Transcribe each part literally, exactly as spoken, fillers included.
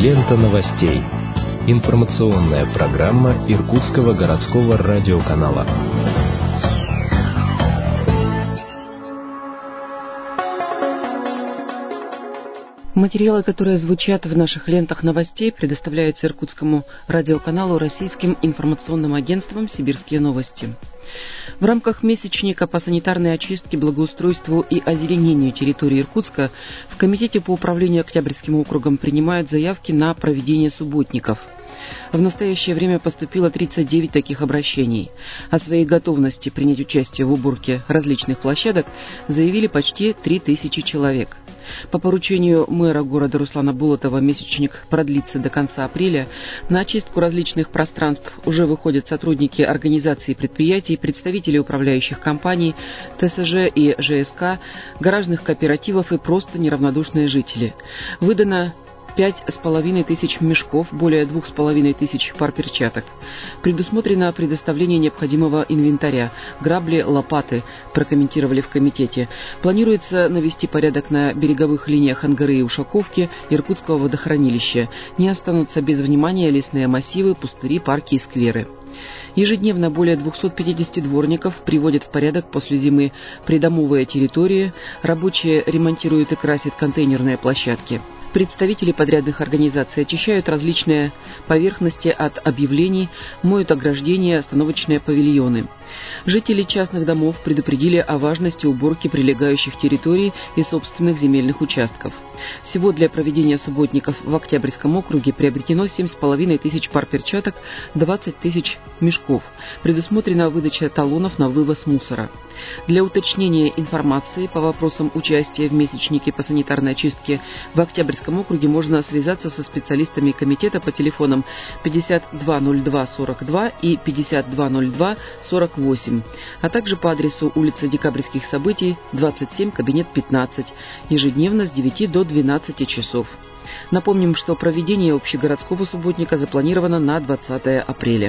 Лента новостей. Информационная программа Иркутского городского радиоканала. Материалы, которые звучат в наших лентах новостей, предоставляются Иркутскому радиоканалу российским информационным агентством «Сибирские новости». В рамках месячника по санитарной очистке, благоустройству и озеленению территории Иркутска в Комитете по управлению Октябрьским округом принимают заявки на проведение субботников. В настоящее время поступило тридцать девять таких обращений. О своей готовности принять участие в уборке различных площадок заявили почти три тысячи человек. По поручению мэра города Руслана Болотова месячник продлится до конца апреля. На очистку различных пространств уже выходят сотрудники организаций и предприятий, представители управляющих компаний, ТСЖ и ЖСК, гаражных кооперативов и просто неравнодушные жители. Выдано пять с половиной тысяч мешков, более двух с половиной тысяч пар перчаток. Предусмотрено предоставление необходимого инвентаря, грабли, лопаты, прокомментировали в комитете. Планируется навести порядок на береговых линиях Ангары и Ушаковки Иркутского водохранилища. Не останутся без внимания лесные массивы, пустыри, парки и скверы. Ежедневно более двухсот пятидесяти дворников приводят в порядок после зимы придомовые территории, рабочие ремонтируют и красят контейнерные площадки. Представители подрядных организаций очищают различные поверхности от объявлений, моют ограждения, остановочные павильоны. Жители частных домов предупредили о важности уборки прилегающих территорий и собственных земельных участков. Всего для проведения субботников в Октябрьском округе приобретено семь с половиной тысяч пар перчаток, двадцать тысяч мешков. Предусмотрена выдача талонов на вывоз мусора. Для уточнения информации по вопросам участия в месячнике по санитарной очистке в Октябрьском округе можно связаться со специалистами комитета по телефонам пятьдесят два ноль два сорок два и пятьдесят два ноль два сорок восемь, а также по адресу улица Декабрьских событий, двадцать семь, кабинет пятнадцать, ежедневно с девяти до двенадцати часов. Напомним, что проведение общегородского субботника запланировано на двадцатое апреля.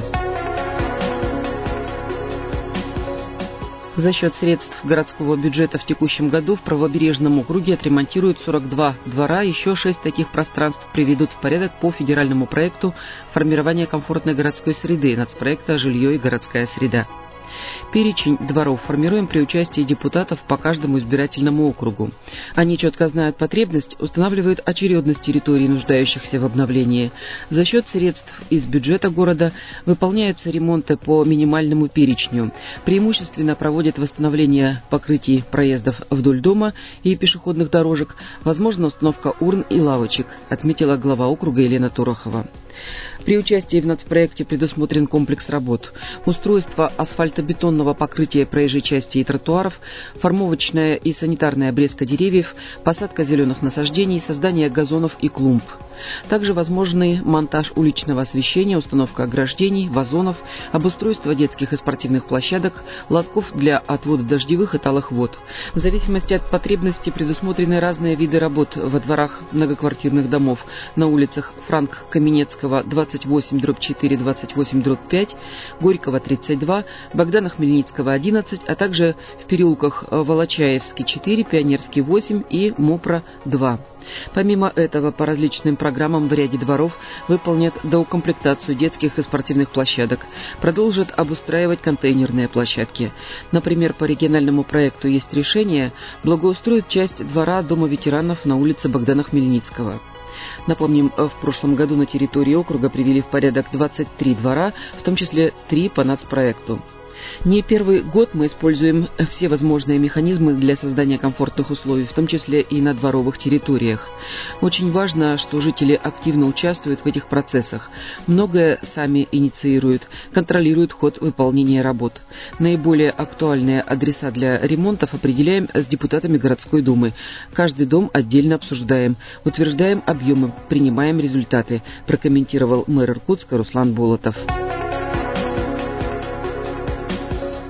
За счет средств городского бюджета в текущем году в правобережном округе отремонтируют сорок два двора, еще шесть таких пространств приведут в порядок по федеральному проекту формирования комфортной городской среды, нацпроекта «Жилье и городская среда». Перечень дворов формируем при участии депутатов по каждому избирательному округу. Они четко знают потребность, устанавливают очередность территорий, нуждающихся в обновлении. За счет средств из бюджета города выполняются ремонты по минимальному перечню. Преимущественно проводят восстановление покрытий проездов вдоль дома и пешеходных дорожек. Возможна установка урн и лавочек, отметила глава округа Елена Турохова. При участии в нацпроекте предусмотрен комплекс работ: устройство асфальтобетонного покрытия проезжей части и тротуаров, формовочная и санитарная обрезка деревьев, посадка зеленых насаждений, создание газонов и клумб. Также возможны монтаж уличного освещения, установка ограждений, вазонов, обустройство детских и спортивных площадок, лотков для отвода дождевых и талых вод. В зависимости от потребностей предусмотрены разные виды работ во дворах многоквартирных домов на улицах Франк-Каменецкого двадцать восемь дробь четыре, двадцать восемь дробь пять, Горького тридцать два, Богдана Хмельницкого одиннадцать, а также в переулках Волочаевский четыре, Пионерский восемь и Мопра два. Помимо этого, по различным программам в ряде дворов выполнят доукомплектацию детских и спортивных площадок, продолжат обустраивать контейнерные площадки. Например, по региональному проекту «Есть решение» благоустроят часть двора Дома ветеранов на улице Богдана Хмельницкого. Напомним, в прошлом году на территории округа привели в порядок двадцать три двора, в том числе три по нацпроекту. Не первый год мы используем все возможные механизмы для создания комфортных условий, в том числе и на дворовых территориях. Очень важно, что жители активно участвуют в этих процессах, многое сами инициируют, контролируют ход выполнения работ. Наиболее актуальные адреса для ремонтов определяем с депутатами городской думы. Каждый дом отдельно обсуждаем, утверждаем объемы, принимаем результаты, прокомментировал мэр Иркутска Руслан Болотов.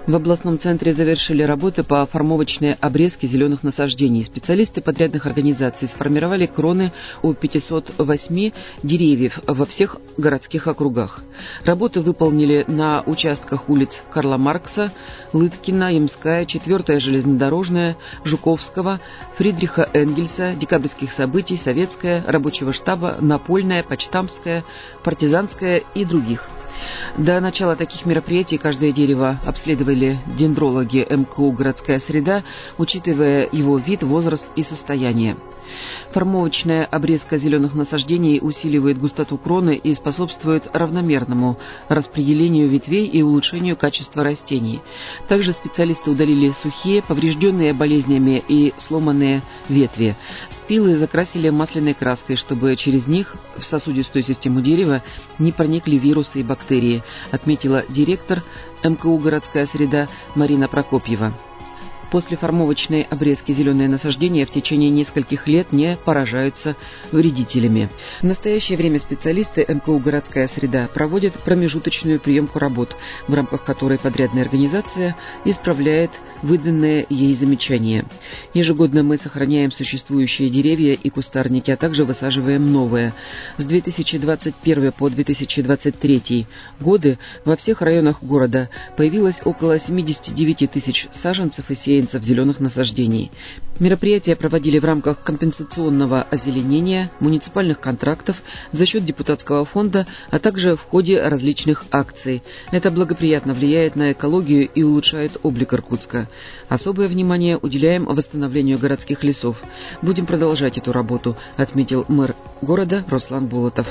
В областном центре завершили работы по формовочной обрезке зеленых насаждений. Специалисты подрядных организаций сформировали кроны у пятисот восьми деревьев во всех городских округах. Работы выполнили на участках улиц Карла Маркса, Лыткина, Ямская, четвёртая железнодорожная, Жуковского, Фридриха Энгельса, Декабрьских событий, Советская, Рабочего штаба, Напольная, Почтамтская, Партизанская и других. До начала таких мероприятий каждое дерево обследовали дендрологи эм ка у «Городская среда», учитывая его вид, возраст и состояние. Формовочная обрезка зеленых насаждений усиливает густоту кроны и способствует равномерному распределению ветвей и улучшению качества растений. Также специалисты удалили сухие, поврежденные болезнями и сломанные ветви. Спилы закрасили масляной краской, чтобы через них в сосудистую систему дерева не проникли вирусы и бактерии, отметила директор эм ка у «Городская среда» Марина Прокопьева. После формовочной обрезки зеленые насаждения в течение нескольких лет не поражаются вредителями. В настоящее время специалисты эм ка у «Городская среда» проводят промежуточную приемку работ, в рамках которой подрядная организация исправляет выданные ей замечания. Ежегодно мы сохраняем существующие деревья и кустарники, а также высаживаем новые. С две тысячи двадцать первого по две тысячи двадцать третий годы во всех районах города появилось около семьдесят девять тысяч саженцев и сеянцев зеленых насаждений. Мероприятия проводили в рамках компенсационного озеленения, муниципальных контрактов, за счет депутатского фонда, а также в ходе различных акций. Это благоприятно влияет на экологию и улучшает облик Иркутска. Особое внимание уделяем восстановлению городских лесов. Будем продолжать эту работу, отметил мэр города Руслан Болотов.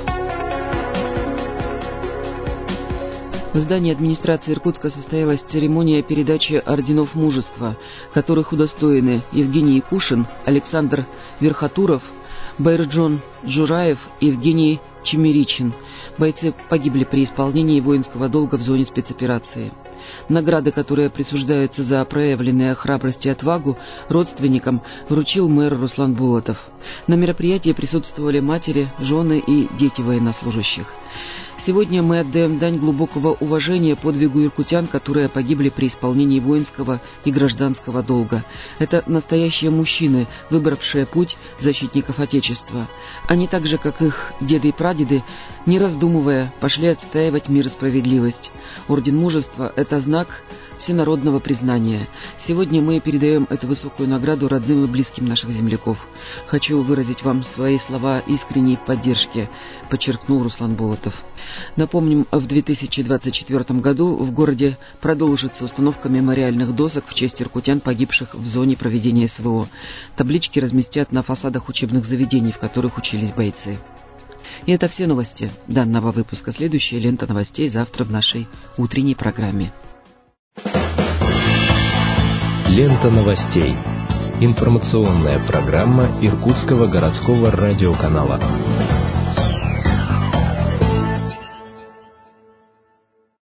В здании администрации Иркутска состоялась церемония передачи орденов мужества, которых удостоены Евгений Якушин, Александр Верхотуров, Байрджон Джураев и Евгений Чемеричин. Бойцы погибли при исполнении воинского долга в зоне спецоперации. Награды, которые присуждаются за проявленные храбрость и отвагу, родственникам вручил мэр Руслан Болотов. На мероприятии присутствовали матери, жены и дети военнослужащих. Сегодня мы отдаем дань глубокого уважения подвигу иркутян, которые погибли при исполнении воинского и гражданского долга. Это настоящие мужчины, выбравшие путь защитников Отечества. Они так же, как их деды и прадеды, не раздумывая, пошли отстаивать мир и справедливость. Орден мужества – это знак всенародного признания. Сегодня мы передаем эту высокую награду родным и близким наших земляков. Хочу выразить вам свои слова искренней поддержки, подчеркнул Руслан Болотов. Напомним, в две тысячи двадцать четвёртом году в городе продолжится установка мемориальных досок в честь иркутян, погибших в зоне проведения эс вэ о. Таблички разместят на фасадах учебных заведений, в которых учились бойцы. И это все новости данного выпуска. Следующая лента новостей завтра в нашей утренней программе. Лента новостей. Информационная программа Иркутского городского радиоканала.